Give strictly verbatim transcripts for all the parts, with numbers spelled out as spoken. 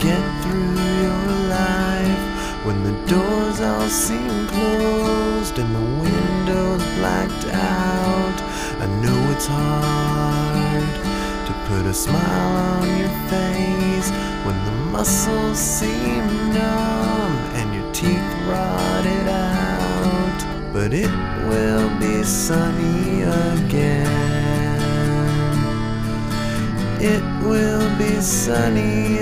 get through your life when the doors all seem closed and the windows blacked out. I know it's hard to put a smile on your face when the muscles seem numb and your teeth rotted out, but it will be sunny again. It will be sunny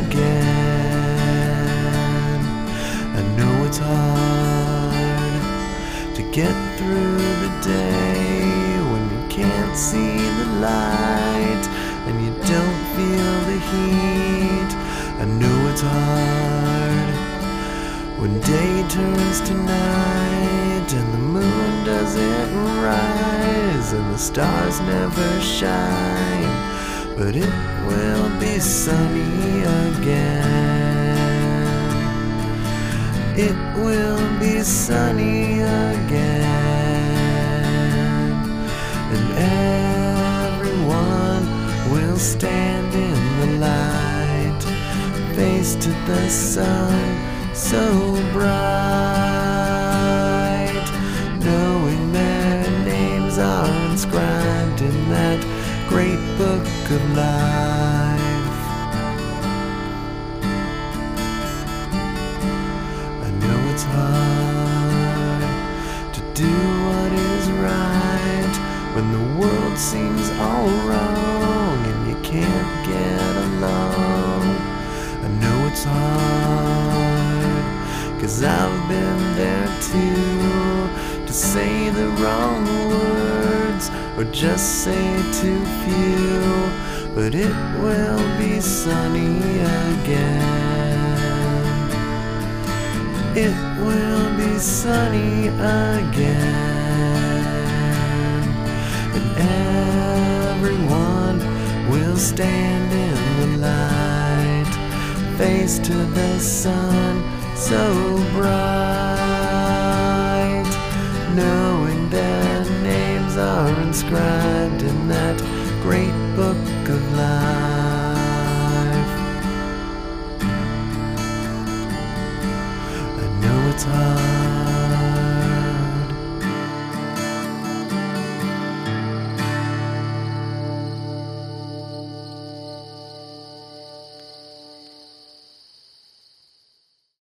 again. I know it's hard to get through the day when you can't see the light and you don't feel the heat. I know it's hard when day turns to night and the moon doesn't rise and the stars never shine, but it will be sunny again. It will be sunny again, and everyone will stand in the light, face to the sun, so bright, knowing their names are inscribed in that great book of life. I know it's hard to do what is right when the world seems all wrong and you can't get along. I know it's hard, 'cause I've been there too, to say the wrong words or just say too few, but it will be sunny again. It will be sunny again, and everyone will stand in the light, face to the sun, so bright, knowing their names are inscribed in that great book of life. I know it's hard